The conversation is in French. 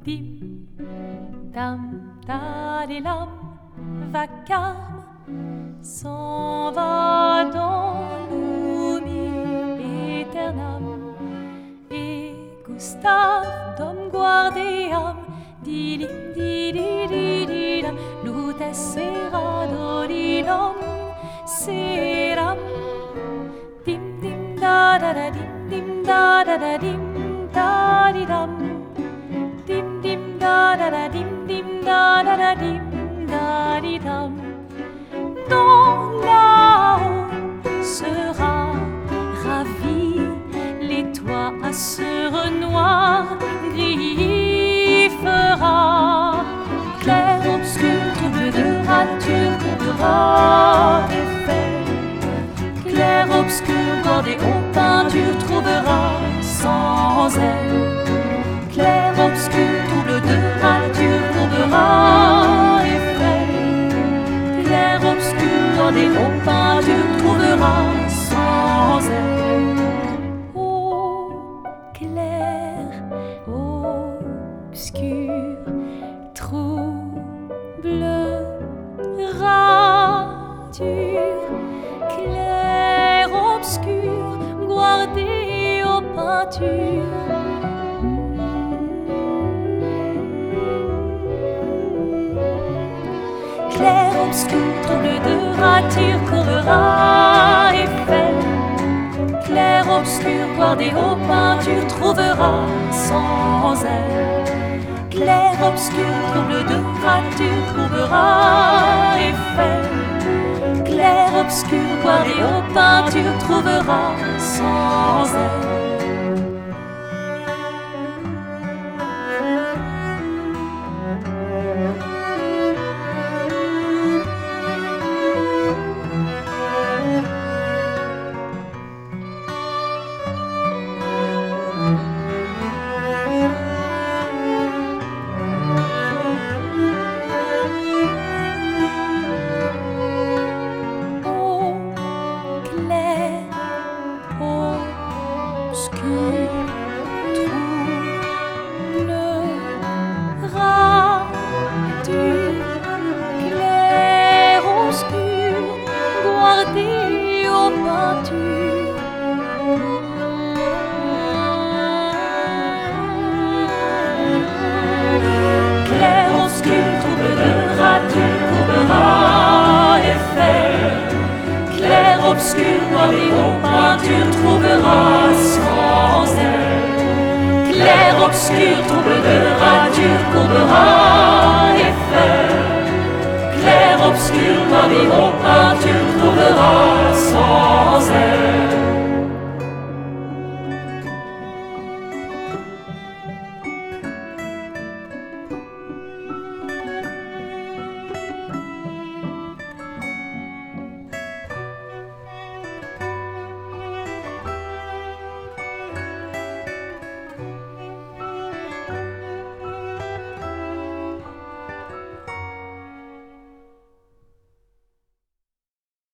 dim, dam, dadilam, vacarme s'en va dans l'oubli éternam. Et Gustave dom guardiam, dilim, dididididam, lutes sera dodidom, seram, dim, dim, da, da, da, dim, da, da, da, dim, da, di, dam, dim, dim, da, da, da, dim, da, da, da, dim, da, di, dam. Dans là-haut sera ravi, les toits à sur noir gris fera, clair, obscur, trouble de rature, couvrera effet, clair, obscur, bordé aux peintures, trouvera sans elle, clair, obscur, trouble de rature, couvrera effet, clair, obscur, bordé aux peintures, trouvera sans elle. Ô clair, obscur, trouble, rature, clair, obscur, guardé aux peintures. Clair, obscur, trouble de rature, couvrera effet, clair, obscur, guardé aux peintures, trouvera sans elle, clair, obscur, trouble de rature, couvrera effet, clair, obscur, guardé aux peintures, trouvera sans elle. Obscur, guardé aux peintures, trouvera sans elle, clair, obscur, trouble de rature, courbera effet, clair, obscur, guardé aux peintures, trouvera sans elle.